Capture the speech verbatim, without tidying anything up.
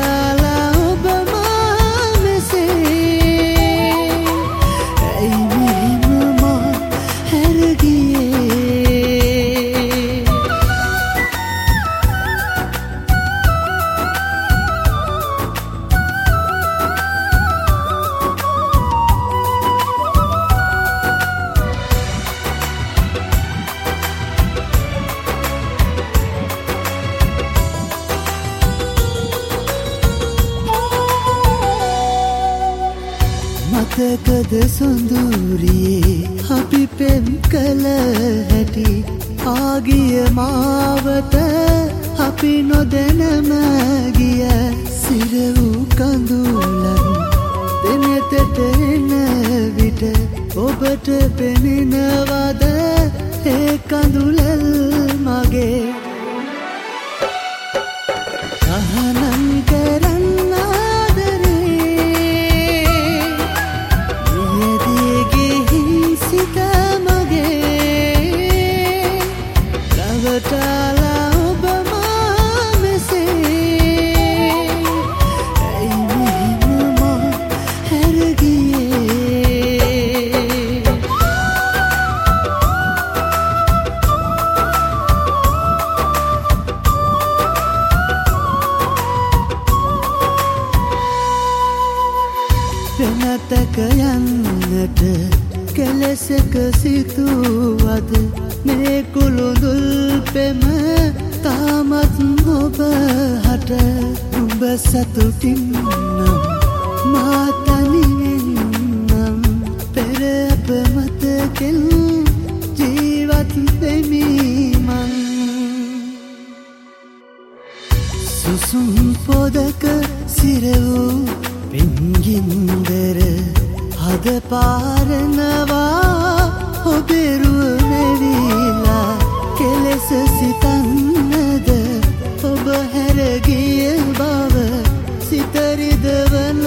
රවටාලා ඔබ මා මෙසේ ඇයි මෙහෙම මා හැරගියේ මතකද සොඳුරියේ අපි පෙම් කළ හැටි ආගිය මාවත අපි නොදැනම ගිය සිර වූ කඳුලන් දෙනෙතට එන විට ඔබට පෙනෙනවද ඒ කඳුලල් මගේ සහනම් කරන්න රවටාලා ඔබ මා මෙසේ ඇයි මෙහෙම මා හැරගියේ වෙනතක යන්නට කෙලෙසක සිතුවද මේ කුළුඳුල් පෙම තාමත් ඔබ හට උඹ සතුටින් නම් මා තනියෙන් නම් පෙර අප මතකෙන් ජීවත් වෙමි මං සුසුම් පොදක සිර වූ පින්ගින්දර හද පාරනවා ඔබෙරුව මෙවිලා කෙලෙස සිතන්නද ඔබ හැරගිය බව සිතරිදවන